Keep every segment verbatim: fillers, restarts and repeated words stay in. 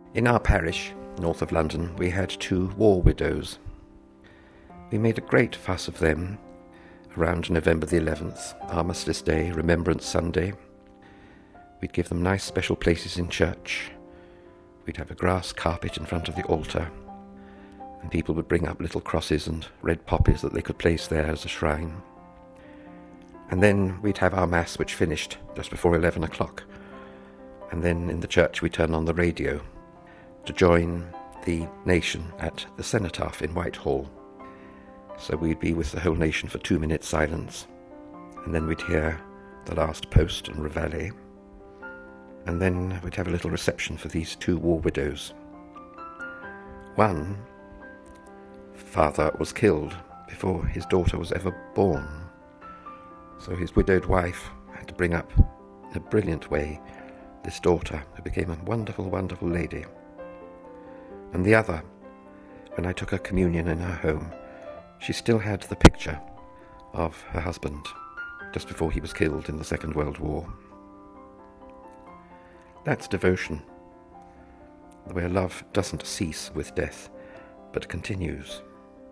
In our parish, north of London, we had two war widows. We made a great fuss of them around November the eleventh, Armistice Day, Remembrance Sunday. We'd give them nice special places in church. We'd have a grass carpet in front of the altar, and people would bring up little crosses and red poppies that they could place there as a shrine. And then we'd have our mass, which finished just before eleven o'clock. And then in the church we turned on the radio to join the nation at the cenotaph in Whitehall. So we'd be with the whole nation for two minutes silence, and then we'd hear the last post and reveille, and then we'd have a little reception for these two war widows. One father was killed before his daughter was ever born, so his widowed wife had to bring up in a brilliant way this daughter, who became a wonderful, wonderful lady. And the other, when I took her communion in her home, she still had the picture of her husband just before he was killed in the Second World War. That's devotion, where love doesn't cease with death, but continues.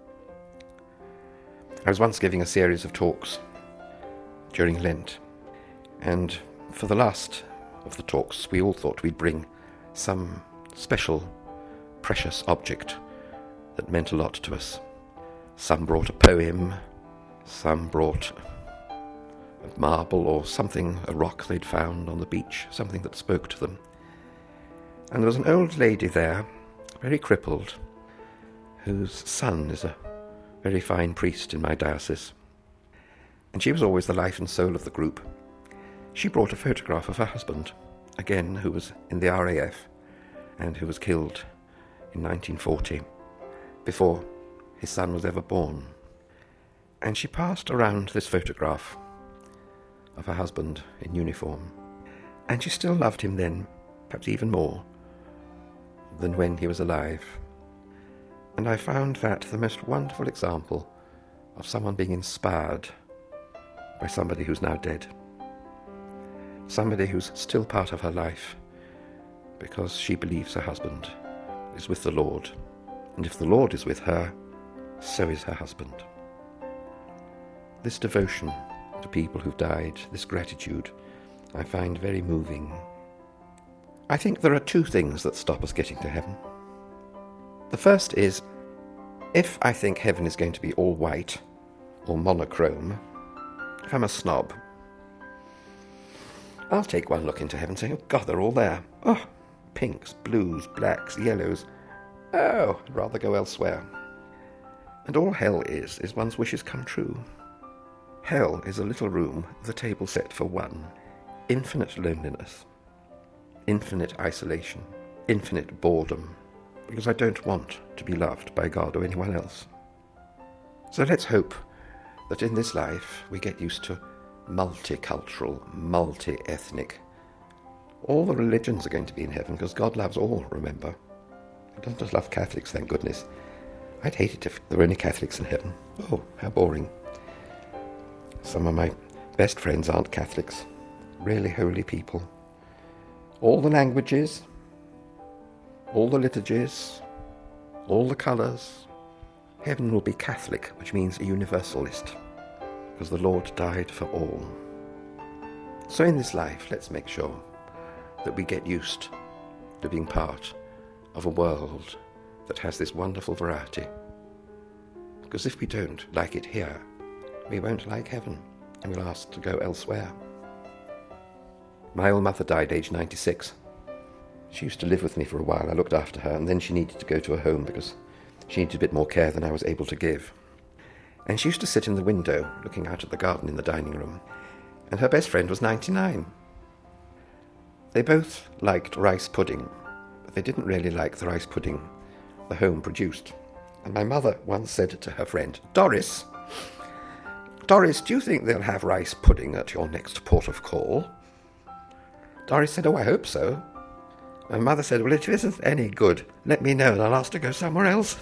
I was once giving a series of talks during Lent, and for the last of the talks we all thought we'd bring some special, precious object that meant a lot to us. Some brought a poem, some brought a marble or something, a rock they'd found on the beach, something that spoke to them. And there was an old lady there, very crippled, whose son is a very fine priest in my diocese. And she was always the life and soul of the group. She brought a photograph of her husband, again, who was in the R A F and who was killed in nineteen forty, before his son was ever born. And she passed around this photograph of her husband in uniform, and she still loved him then, perhaps even more than when he was alive. And I found that the most wonderful example of someone being inspired by somebody who's now dead, somebody who's still part of her life because she believes her husband is with the Lord, and if the Lord is with her, so is her husband. This devotion to people who've died, this gratitude, I find very moving. I think there are two things that stop us getting to heaven. The first is, if I think heaven is going to be all white or monochrome, if I'm a snob, I'll take one look into heaven and say, oh God, they're all there. Oh, pinks, blues, blacks, yellows. Oh, I'd rather go elsewhere. And all hell is, is one's wishes come true. Hell is a little room with a table set for one. Infinite loneliness, infinite isolation, infinite boredom, because I don't want to be loved by God or anyone else. So let's hope that in this life we get used to multicultural, multi-ethnic. All the religions are going to be in heaven because God loves all, remember. He doesn't just love Catholics, thank goodness. I'd hate it if there were any Catholics in heaven. Oh, how boring. Some of my best friends aren't Catholics. Really holy people. All the languages, all the liturgies, all the colours. Heaven will be Catholic, which means a universalist, because the Lord died for all. So in this life, let's make sure that we get used to being part of a world that has this wonderful variety. Because if we don't like it here, we won't like heaven, and we'll ask to go elsewhere. My old mother died aged ninety-six. She used to live with me for a while. I looked after her, and then she needed to go to a home because she needed a bit more care than I was able to give. And she used to sit in the window, looking out at the garden in the dining room, and her best friend was ninety-nine. They both liked rice pudding, but they didn't really like the rice pudding the home produced. And my mother once said to her friend, Doris, Doris, do you think they'll have rice pudding at your next port of call? Doris said, oh, I hope so. My mother said, well, if it isn't any good, let me know and I'll ask to go somewhere else.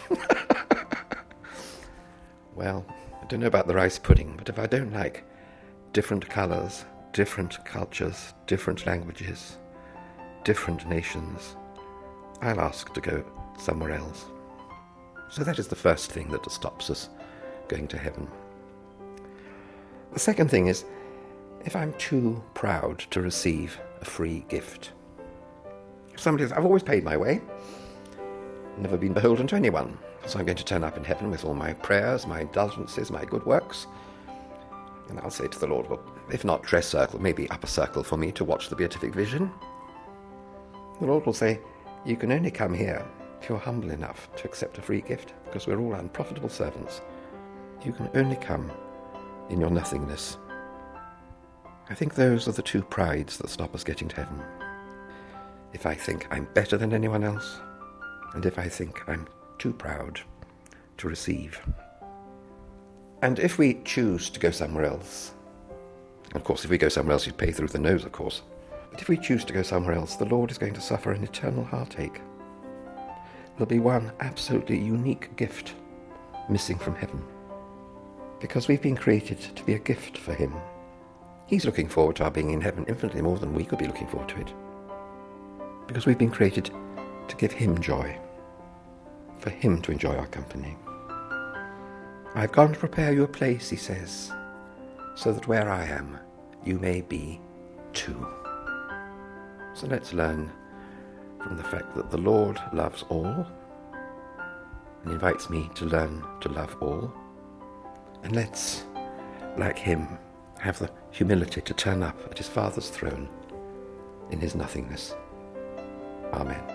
Well, I don't know about the rice pudding, but if I don't like different colours, different cultures, different languages, different nations, I'll ask to go somewhere else. So that is the first thing that stops us going to heaven. The second thing is, if I'm too proud to receive a free gift. If somebody says, I've always paid my way, never been beholden to anyone, so I'm going to turn up in heaven with all my prayers, my indulgences, my good works. And I'll say to the Lord, well, if not dress circle, maybe upper circle for me to watch the beatific vision. The Lord will say, you can only come here if you're humble enough to accept a free gift, because we're all unprofitable servants. You can only come in your nothingness. I think those are the two prides that stop us getting to heaven. If I think I'm better than anyone else, and if I think I'm too proud to receive. And if we choose to go somewhere else, of course, if we go somewhere else, you pay through the nose, of course. But if we choose to go somewhere else, the Lord is going to suffer an eternal heartache. There'll be one absolutely unique gift missing from heaven, because we've been created to be a gift for him. He's looking forward to our being in heaven infinitely more than we could be looking forward to it, because we've been created to give him joy, for him to enjoy our company. I've gone to prepare you a place, he says, so that where I am, you may be too. So let's learn from the fact that the Lord loves all and invites me to learn to love all. And let's, like him, have the humility to turn up at his Father's throne in his nothingness. Amen.